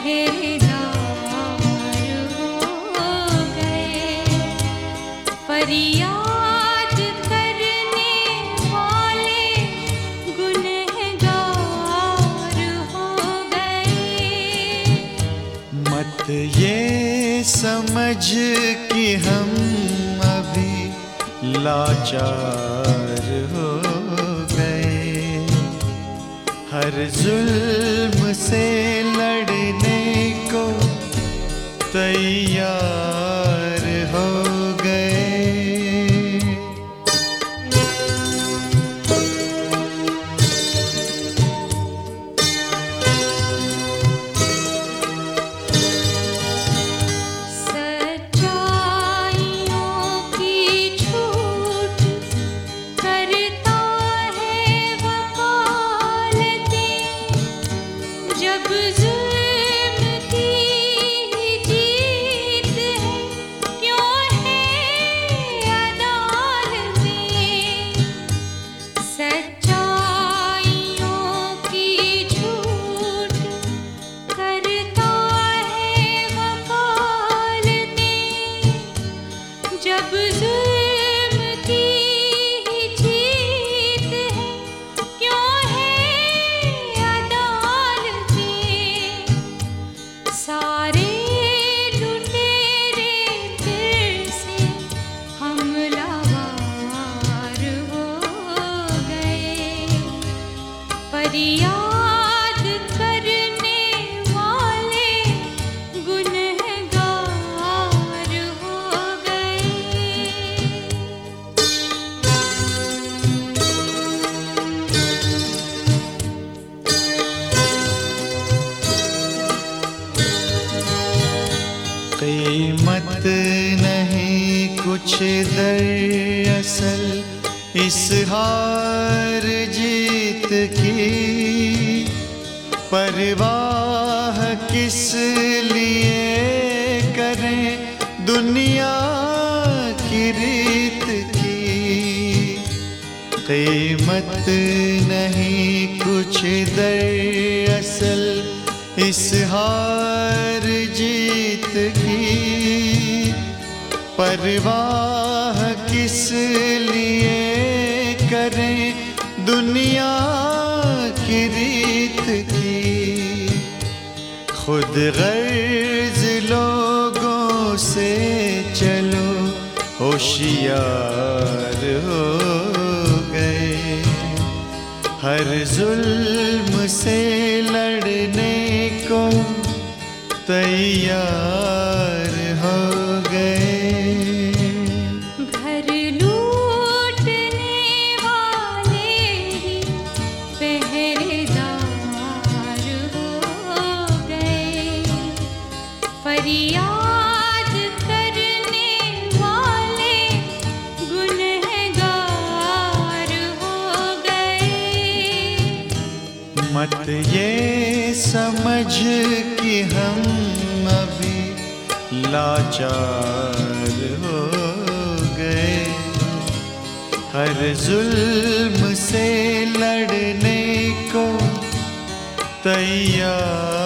पहरेदार हो गए, फरियाद करने वाले गुनहगार हो गए। मत ये समझ कि हम अभी लाचार हो गए, हर जुल्म से लड़ने को तैयार हो गए। जब जुल्म की जीत है, क्यों है अदालतें। सारे लुटेरे फिर से हमलावर हो गए, फरियाद करने वाले गुनहगार हो गए। कीमत नहीं कुछ दरअसल इस हार जीत की, परवाह किस लिए करें दुनिया की रीत की। कीमत नहीं कुछ दरअसल इस हार जीत की, परवाह किस लिए करें दुनिया की रीत की। खुद गर्ज लोगों से चलो होशियार हो गए, हर जुल्म से लड़ने को तैयार हो गए। घर लूटने वाले ही पहरेदार हो गए, फरियाद करने वाले गुनहगार हो गए। मत ये समझ कि हम अभी लाचार हो गए, हर जुल्म से लड़ने को तैयार